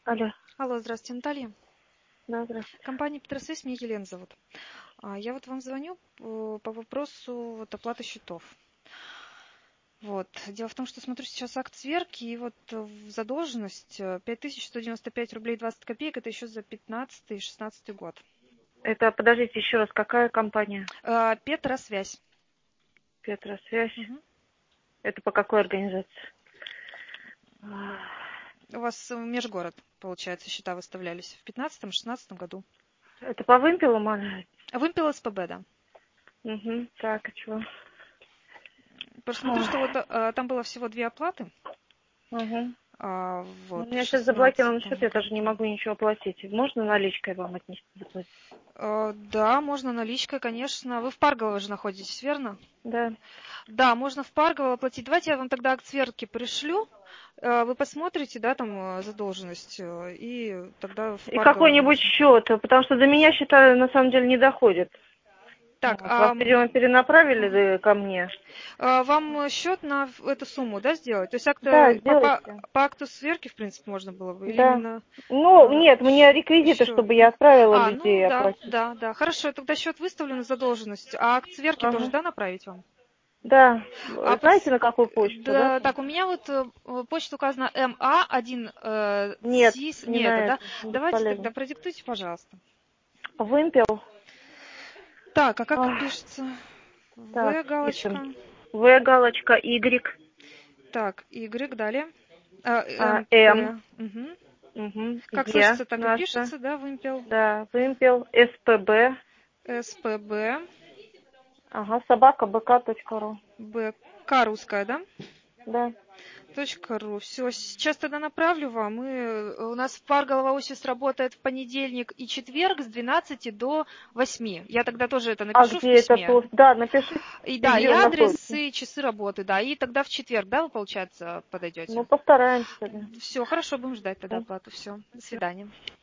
Алло, Алло, здравствуйте, Наталья. да, здравствуйте. Компания Петросвязь, меня Елена зовут. Я вот вам звоню по вопросу оплаты счетов. Вот. Дело в том, что смотрю сейчас акт сверки, и вот задолженность 5195 рублей 20 копеек, это еще за 15 и 16 год. Это, подождите, еще раз, какая компания? Петросвязь. Петросвязь. Мгм. Это по какой организации? У вас межгород, получается, счета выставлялись в 15-16 году. Это по вымпелу, можно? Вымпел СПБ, да. Угу, так, и чего? Просто смотрю, что вот там было всего 2 оплаты. Угу. У Вот, меня в сейчас заблокирован 16 счет, я даже не могу ничего оплатить. Можно наличкой вам отнести заплатить? Да, можно наличкой, конечно. Вы в Парголово же находитесь, верно? Да. Да, можно в Парголово оплатить. Давайте я вам тогда акт сверки пришлю. Вы посмотрите, да, там задолженность, и тогда в И Парголово какой-нибудь можно. счет, потому что до меня счета на самом деле не доходят. Так, Вот. Вас, видимо, перенаправили ко мне. вам счет на эту сумму, да, сделать? То есть Да, по сделайте. акту сверки, в принципе, можно было бы? Или Да. именно Ну, нет, мне реквизиты, счет? чтобы я отправила Ну людей да, оплатить. да, да. Хорошо, тогда счет выставлен на задолженность. А акт сверки тоже, Ага. да, направить вам? Да. А Знаете, на какую почту, да? да, так, у меня вот почта указана МА1 Нет, СИС. не Не это, на да? это. Давайте Бесполезно. тогда продиктуйте, пожалуйста. Вымпел. Так, а как Ах, пишется? так, В пишем. галочка. В галочка, Y, Так, Y, далее. М, МП. Угу. угу, Как Е слышится, так и наша. пишется, да, вымпел. Да, вымпел, СПБ. СПБ. Ага, собака бк.ру. БК русская, да? Да. .ру. Все, сейчас тогда направлю вам. У нас в Парголово офис работает в понедельник и четверг с 12 до 8. Я тогда тоже это А напишу в где это письме. тут? Да, напишите, И да, и где он адрес, находится. и часы работы, да. И тогда в четверг, да, вы, получается, Ну, подойдете? постараемся. Да. Все, хорошо, будем ждать тогда оплату. Все, до свидания.